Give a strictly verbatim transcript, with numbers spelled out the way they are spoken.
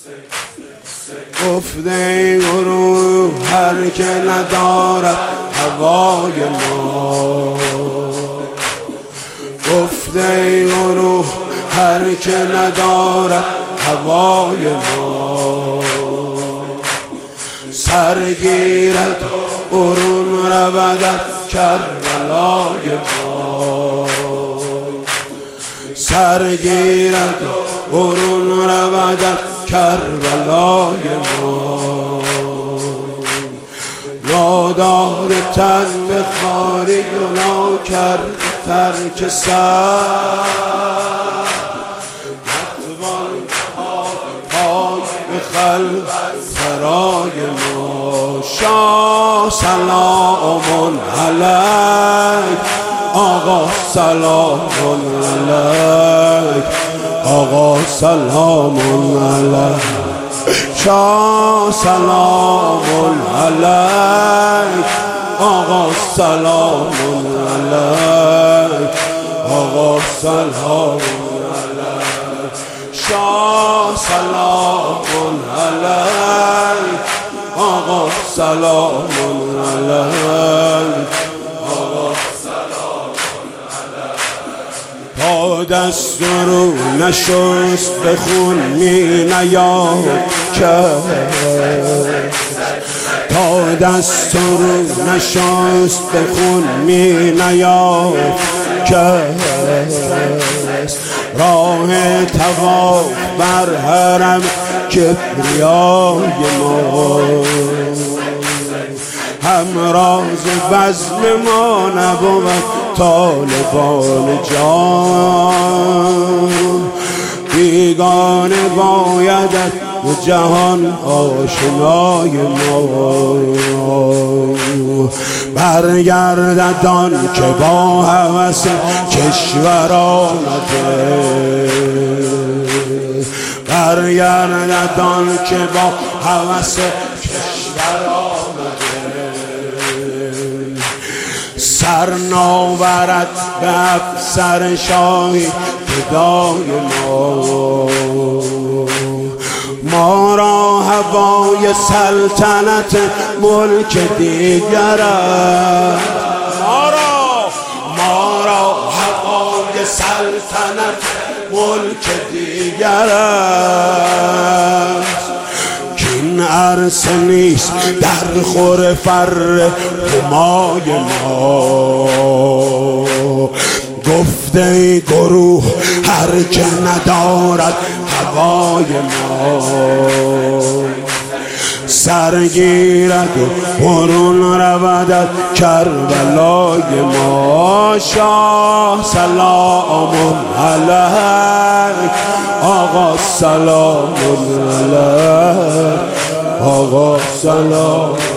گفته گروه هر که ندارد هوای ما، گفته گروه هر که ندارد هوای ما، سرگیرد برون رود کربلای ما، سرگیرد برون رود کربلای ما، نادار تن به خاری گناه کرد ترک سر، نتوان پای به خلق سرای ما. شاه سلام علیک آقا، سلام علیک آقا، سلام علیک شاه، سلام علیک آقا، سلام علیک آقا، سلام علیک شاه، سلام علیک آقا، سلام علیک آقا، سلام علیک. تا دست رو نشست به خون می نیاد کرد، تا دست رو نشست به خون می نیاد کرد، راه طواف بر حرم کبریای ما، همراز بزم ما نبود طالبان جان، بیگانه بایدت به جهان آشنای ما، برگردد آن که با هوس کشور آمده، برگردد آن که با هوس کشور آمده، سر ناورد به افسر شاهی فدای ما، ما را هوای سلطنت ملک دیگر است، ما را ما را هوای سلطنت ملک دیگر است، کین عرصه نیست در خور فر همای ما، گفته گروه هر که ندارد هوای ما، سرگیرد و برون رود کربلای ما. شاه سلام علیک آقا، سلام علیک آقا، سلام